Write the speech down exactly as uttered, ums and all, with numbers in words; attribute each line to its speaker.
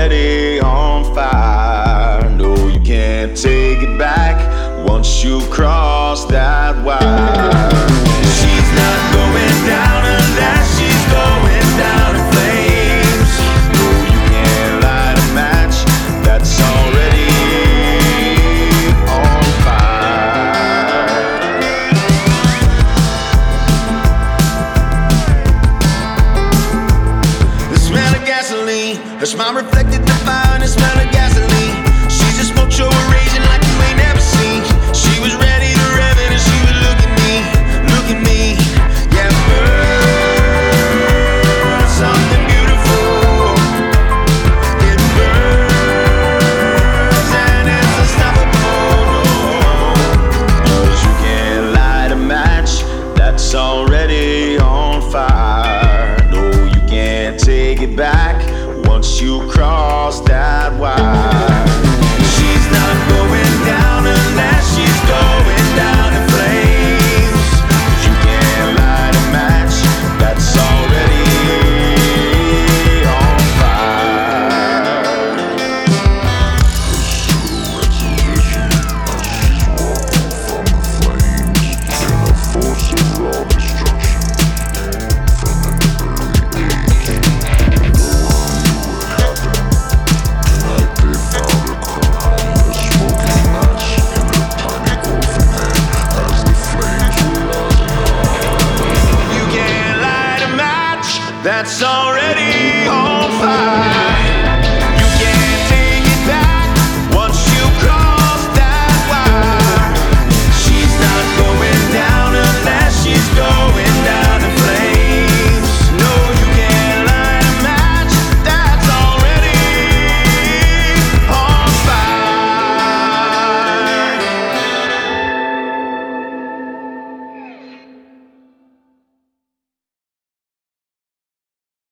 Speaker 1: already on fire. No, you can't take it back once you cross that wire. She's not going down unless she's going down in flames. No, you can't light a match that's already on fire. The smell of gasoline, her smile reflected the fire and the smell of gasoline.